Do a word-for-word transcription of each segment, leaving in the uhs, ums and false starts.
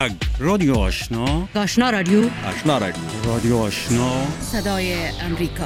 رادیو آشنا آشنا رادیو آشنا رادیو رادیو آشنا صدای امریکا.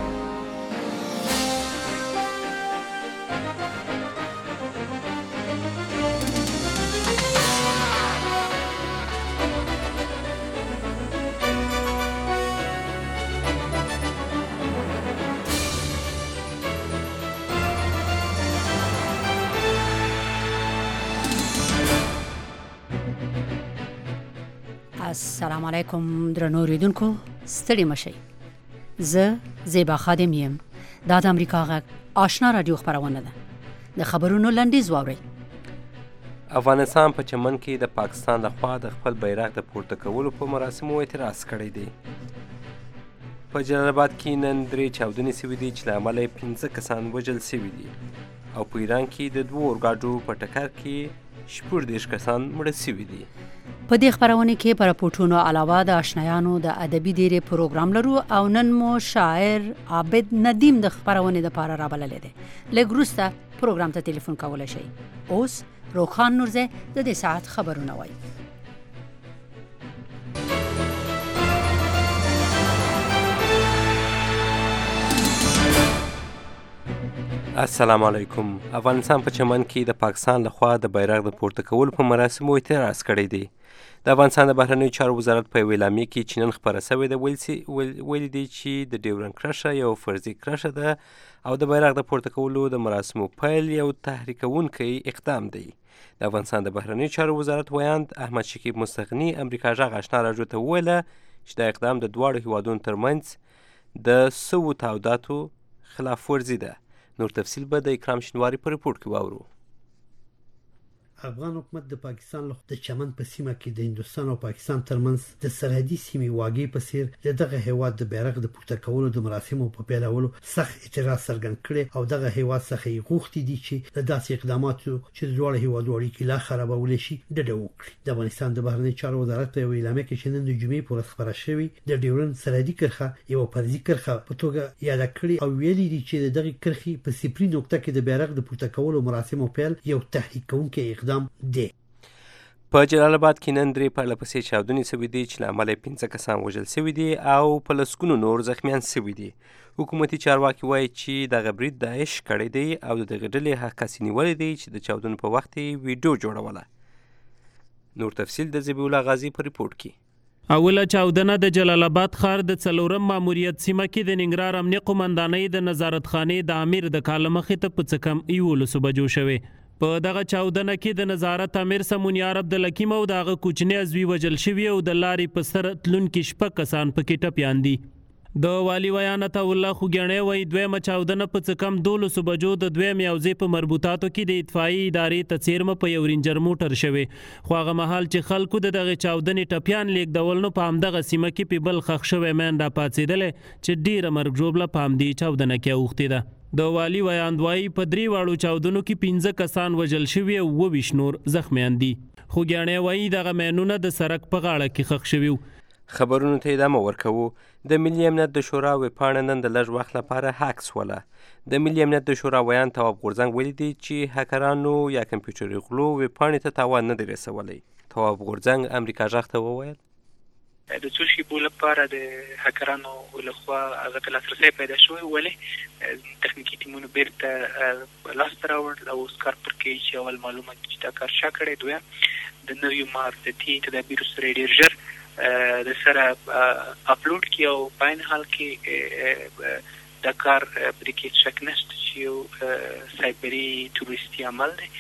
السلام علیکم درنو اوریدونکو، ستړي مشئ. زه زیبا خادم یم. دا د امریکا غږ آشنا رادیو خبرونه ده. د خبرونو لنډیز واورئ. افغانستان په چمن کې د پاکستان لخوا د خپل بیرغ د پورته کولو په مراسمو اعتراض کړی دی. په جلال آباد کې نن درې چاودنې شوي دي چې له امله یې پنځه کسان وژل شوي دي، او په ایران کې د دوو اورګاډو په ټکر کې شپږ دېرش کسان مړه شوي دي. په دې خبرونه کې پر راپورټونو علاوه د آشنایانو د ادبي ډیرې پروګرام لرو، او نن مو شاعر عابد ندیم د خبرونه لپاره رابللی دی. لږ وروسته پروګرام ته ټلیفون کولی شئ. اوس روخان نورزی د دې ساعت خبرونه وایي. السلام علیکم. افغانستان په چمن کې د پاکستان لخوا د بیرغ د پورته کولو په مراسمو اعتراض کړی دی. د افغانستان د بهرنیو چارو وزارت په یوه اعلامیه کې چې نن خپره شوې ده ویلي دی چې د ډیورنډ کرښه یو فرضي کرښه ده، او د بیرغ د پورته کولو د مراسمو پیل یو تحریکونکی اقدام دی. د افغانستان د بهرنیو چارو وزارت ویاند احمد شکیب مستغني امریکا غږ آشنا راډیو ته وویله چې دا اقدام د دواړو هیوادونو ترمنځ د سوو تعهداتو خلاف ورزي ده. نور تفصیل به د اکرام شینواری په رپورټ کې واورو. افغان حکومت د پاکستان له د چمن په سیمه کې د هندوستان او پاکستان ترمنځ د سرحدي سیمې واګې په څیر دغه هیواد د بیرغ د پورته کولو د مراسمو په پیلولو سخت اعتراض څرګند کړي، او دغه هیواد څخه یې غوښتي دي چې د داسې اقداماتو چې د دواړو هیوادو اړیکې لا خرابولی شي ډډه وکړي. د افغانستان د بهرنیو چارو وزارت په یوه اعلامیه کې چې نن د جمعې په ورځ خپره شوې د ډیورنډ سرحدي کرښه یوه فرضي کرښه په توګه یاد کړې، او ویلي دي چې دغه کرښې په صفري نقطه کې د بیرغ د پورته کولو مراسمو پیل یو تحریکونکی اقدام دی. په جلال آباد کې نن درې پرله پسې چاودنې شوي دي چې له امله یې پنځه کسان وژل شوي دي او په لسګونو نور زخمیان شوي دي. حکومتي چارواکي وایي چې دغه برید داعش کړی دی او د دغې ډلې هغه کس نیولی دی چې د چاودنو په وخت یې ویډیو جوړوله. نور تفصیل د ذبیح الله غازي په رپورټ کې. اوله چاودنه د جلال آباد ښار د څلورم ماموریت سیمه کې د ننګرهار امنیه قومندانۍ د نظارت خانې د امیر د کاله مخې ته په څه کم یولسو بجو شوې. په دغه چاودنه کې د نظارت امیر سمونیار عبدالحکیم او د هغه کوچنی عضوي وژل شوي، او د لارې په سر تلونکي شپږ کسان پکې ټپیان دي. د والي ویان عطا الله خوږیاڼی وایي دویمه چاودنه په څه کم دولسو بجو د دویم یوځای په مربوطاتو کې د اطفایي ادارې ته څیرمه په یو رینجر موټر شوې، خو هغه مهال چې خلکو د دغې چاودنې ټپیان لیږدول نو په همدغه سیمه کې په بل ښخ شوی مین راپاڅېدلی چې ډېره مرګ ژوبله په همدې چاودنه کې اوښتې ده. د والي ویاند وایي په درې واړو چاودنو کې پنځه کسان وژل شوي او اووه ویشت نور زخمیان دي. خوږیاڼی وایي دغه مینونه د سړک په غاړه کې ښخ شوي وو. خبرونو ته ادامه ورکوو. د ملي امنیت د شورا ویبپاڼه نن د لږ وخت لپاره هک شوله. د ملي امنیت د شورا ویاند تواب غورځنګ ویلي دي چې هکرانو یا کمپیوټري غلو ویبپاڼې ته تاوان نه دی رسولی. تواب غورځنګ امریکا غږ ته وویل د څو شیبو لپاره د هکرانو لخوا هغه ته لاسرسی پیدا شوی، ولې تخنیکي ټیمونو بیرته لاسته راوړل او اوس کار پر کوي چې اول معلومه چې دا کار چا کړی. دویم د نویو معرفتي تدابیرو سره ډېر ژر د سره اپلوډ کړي، او په عین حال کې دا کار پرې کې شک نشته چې یو سایبري تروریستي عمل دی،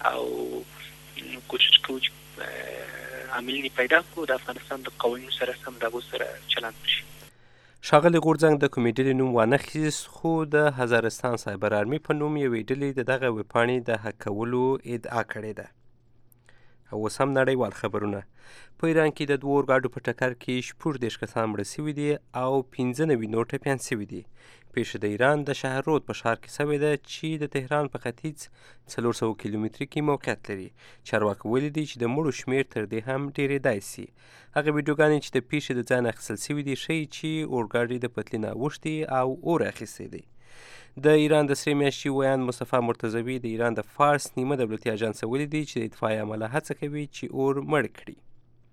او کوشش کوو چې عاملین پیدا کو د افغانستان د قوانینو سره سم دغو سره چلند وشي. ښاغلي غورځنګ د کومې ډلې نوم وانخیست، خو د هزارستان سایبر آرمي په نوم یوې ډلې د دغه ویبپاڼې د هک کولو ادعا کړې ده. او اوس هم نړیوال خبرونه. په ایران کې د دوو اورګاډو په ټکر کې شپږ دېرش کسان مړه شوي دي او پنځه نوي نور ټپیان شوي دي. پیښه د ایران د شهرود په ښار کې شوې ده چې د تهران په ختیځ څلور سوه کیلومتري کې موقعیت لري. چارواکو ویلي دي چې د مړو شمېر تر دې هم ډېرېدای شي. هغه ویډیوګانې چې د پیښې د ځای نه اخیستل شوي دي ښیي چې اورګاډي د پتلي نه اوښتي او اور اخیستی دی. د ایران د سرې میاشتې ویاند مصطفی مرتضوي د ایران د فارس نیمه دولتي اژانس ویلي دي چې د اطفایې عمله هڅه کوي چې اور مړ کړي.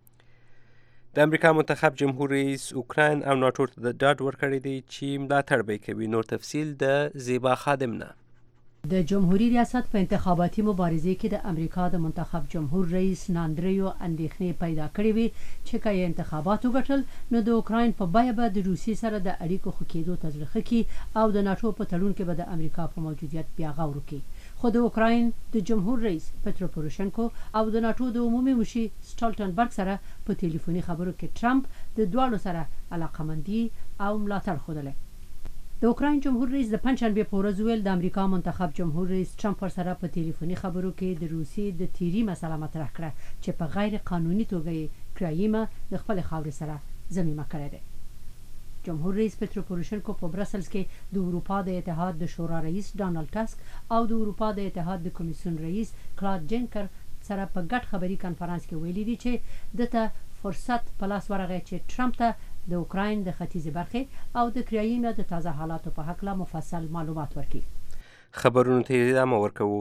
د امریکا منتخب جمهور رئیس اوکراین او ناټو ته د ډاډ ورکړی دی چې ملاتړ به کوي. نور تفصیل د زیبا خادم نه. د جمهوریت ریاست په انتخاباتي مبارزه کې د امریکا د منتخب جمهور رئیس ناندریو اندېښنې پیدا کړې وي چې کله انتخابات وګټل نو د اوکراین په بیه به د روسیې سره د اړیکو ښه کېدو تزریق کوي او د ناټو په تړون کې به د امریکا په موجودیت بیا غور کوي. خو د اوکراین د جمهور رئیس پترو پوروشنکو او د ناټو د عمومي مشر سټالټنبرګ سره په ټلیفوني خبرو کې ټرمپ د دواړو سره علاقمندي او ملاتړ خوده. د اوکراین جمهور رئیس د پنځشنبه په ورځ ویل د امریکا منتخب جمهور رئیس ټرمپ سره په ټلیفوني خبرو کې د روسیې د تیری مسله مطرح کړه چې په غیر قانوني توګه کرایمه د خپل خاورې سره ضمیمه کړې ده. جمهور رئیس پترو پوروشنکو په برسلز کې د اروپا د اتحاد د شورا رئیس ډانلډ ټاسک او د اروپا د اتحاد د کمیسیون رئیس کلاود جنکر سره په ګډ خبري کانفرنس کې ویلي دي چې دته فرصت په لاس ورغی چې ټرمپ ته د اوکراین د ختیځې برخې او د کرایمه د تازه حالاتو په حق له مفصل معلومات ورکړي. خبرونو ته ادامه ورکوو.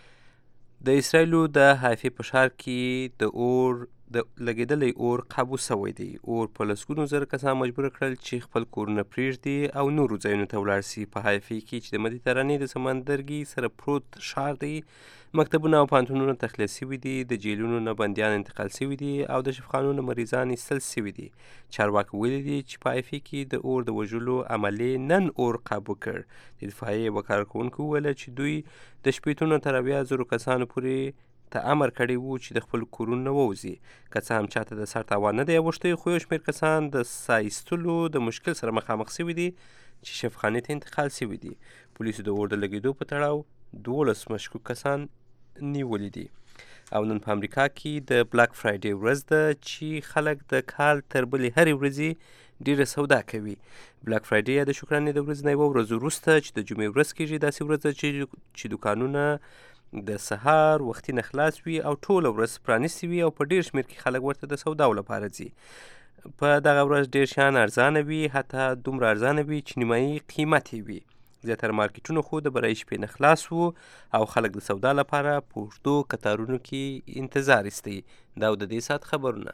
د اسرایلو د حیفا په ښار کې د اور د لګیدلی اور قابو شوی دی. اور په لسګونو زره کسان مجبور کړل چې خپل کورونه پرېږدي او نورو ځایونو ته ولاړ شي. په حیفا کې چې د مدیترانې د سمندرګي سره پروت ښار دی، مکتبونه او پوهنتونونه تخلیه شوي دي، د جیلونو نه بندیان انتقال شوي دي او د شفاخانو نه مریضان ایستل شوي دي. چارواکي ویلي دي چې په حیفا کې د اور د وژلو عملې نن اور قابو کړ. د دفاعي یوه کارکوونکي وویل چې دوی د شپېتو تر اویا زرو کسانو پورې ته امر کړی وو چې د خپل کورونو ووځي. که څه هم چاته د سر تاوان نه دی اوښتی، خو یو شمېر کسان د ساه ایستلو د مشکل سره مخامخ شوي دي چې شفاخانې ته انتقال شوي دي. پولیسو د اور د لګېدو په تړاو دولس مشکوک کسان نیولي دي. او نن په امریکا کې د بلاک فرایډې ورځ ده چې خلک د کال تر بلې هرې ورځې ډیره سودا کوي. بلاک فرایډې د شکرانې د ورځې نه یوه ورځ وروسته چې د جمعې ورځ کېږي، داسې ورځ ده چې چې دوکانونه د سهار وختي نه خلاص وي او ټوله ورځ پرانیستي وي او په ډېر شمېر کې خلک ورته د سوداو لپاره ځي. په دغه ورځ ډېر شیان ارزانه وي، حتی دومره ارزانه وي چې نیمایي قیمت یې وي. زیاتره مارکیټونه خو د برای شپې نه خلاص وو او خلک د سودا لپاره په اوږدو کتارونو کې انتظار ایستی. دا د دې ساعت خبرونه.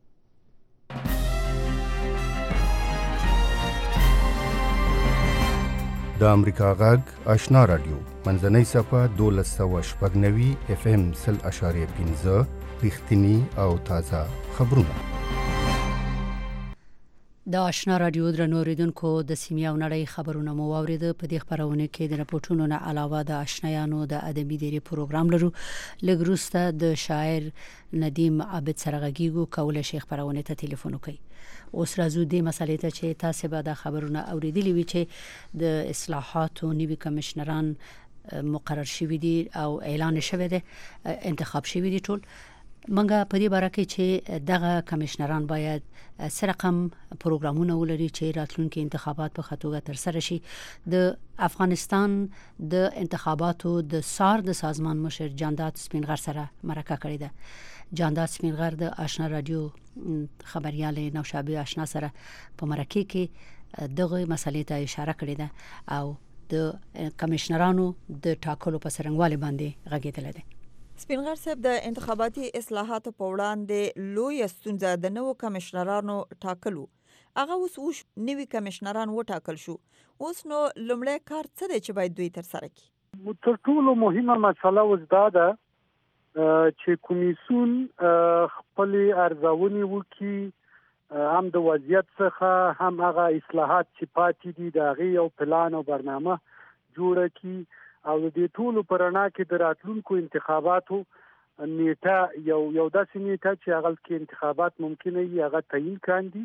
د امریکا غږ آشنا رادیو منځنۍ صفحه دولس سوه شپږ نوي اف ام سل اشاریه پنځه رښتیني او تازه خبرونه. د آشنا رادیو درنو اوریدونکو د سیمې او نړۍ خبرونه مو واورېده. په دې خبرونه کې د راپورټونو نه علاوه د آشنایانو د ادبي ډېری پروګرام لرو. لږ وروسته د شاعر ندیم عابد سره غږیږو، کولی شي خبرونه ته ټلیفون وکړي. اوس راځو دې مسلې ته چې تاسو به د خبرونه اوریدلي وي چې د اصلاحاتو نوي کمشنران مقرر شوي دي او اعلان شوی دی، انتخاب شوی دي ټول. منګه په دې باره کې چې دغه کمشنران باید سره رقم پروګرامونه ولري چې راتلونکي انتخابات په خطوګه تر سره شي. د افغانستان د انتخاباتو د سار د سازمان مشر جانداد سپینغر سره مرکه کړې ده. جانداد سپینغر د آشنا رادیو خبريال نوشابه آشنا سره په مرکه کې دغه مسلې ته اشاره کړې ده او د کمشنرانو د ټاکلو په سرنګوالي باندې غږېدل دي. سپینغر صاحب، د انتخاباتي اصلاحاتو په وړاندې لوی ستونزه د نوو کمشنرانو ټاکلو. هغه اوس اوس نوي کمشنران وټاکل شو. اوس نو لومړی کار څه دی چې باید دوی تر سره کړي؟ تر ټولو مهمه مسله اوس دا ده چې کمیسیون خپلې ارزونې وکړي، هم د وضعیت څخه هم هغه اصلاحات چې پاتې دي د هغې یو پلان او برنامه جوړه کړي او د دې ټولو په رڼا کې د راتلونکو انتخاباتو نیټه یو یو داسې نیټه چې هغه کې انتخابات ممکنه وي هغه تعیین کاندي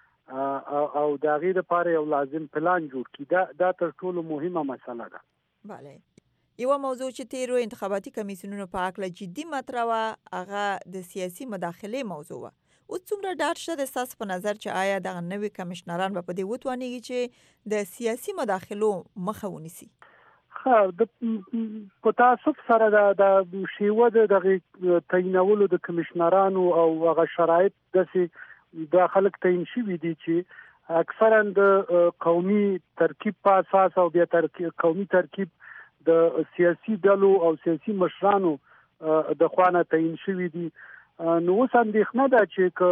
او د هغې لپاره یو لازم پلان جوړ کړي. دا دا تر ټولو مهمه مسله ده. بله، یوه موضوع چې تیرو انتخاباتي کمیسیونونو په هکله جدي مطرح وه هغه د سیاسي مداخلې موضوع وه. اوس څومره ډاډ شته د ستاسو په نظر چې آیا دغه نوي کمشنران به په دې وتوانیږي چې د سیاسي مداخلو مخه ونیسي؟ د په تاسف سره د شیوه د دغه تعینولو د کمشنرانو او هغه شرایط داسې د خلک تعین شوي دي چې اکثرا د قومي ترکیب په اساس او بیا ترکیب قومي ترکیب د سیاسي ډلو او سیاسي مشرانو د خوانه تعین شوي دي. نو اوس اندېښنه ده چې